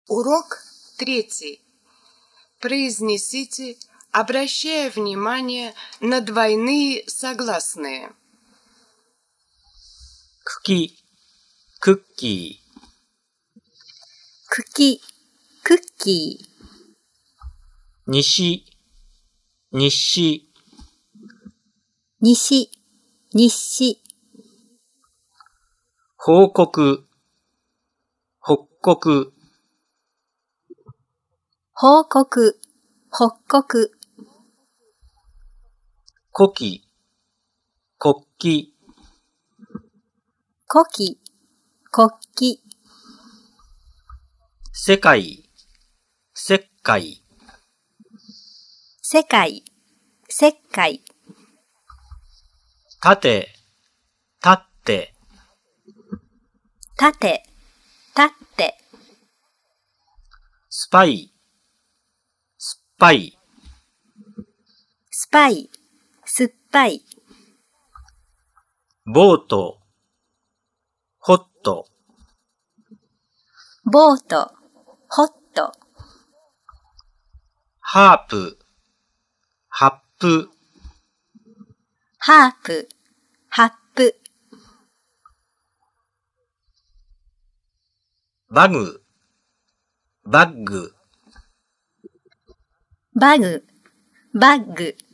Урок 3. Произнесите, обращая внимание на двойные согласные. 茎、クッキー。 茎、クッキー。 西、日誌。 西、日誌。 報告、北国。 報告、北国。 古希、国旗。 古希、国旗。 世界、石灰。 世界、石灰。 縦、立って。 縦、立って。 スパイ、酸っぱい。 スパイ、酸っぱい。 ボート、ホット。 ボート、ホット。 ハープ、ハップ。 ハープ、ハップ。 バグ、バッグ。 バグ、バッグ。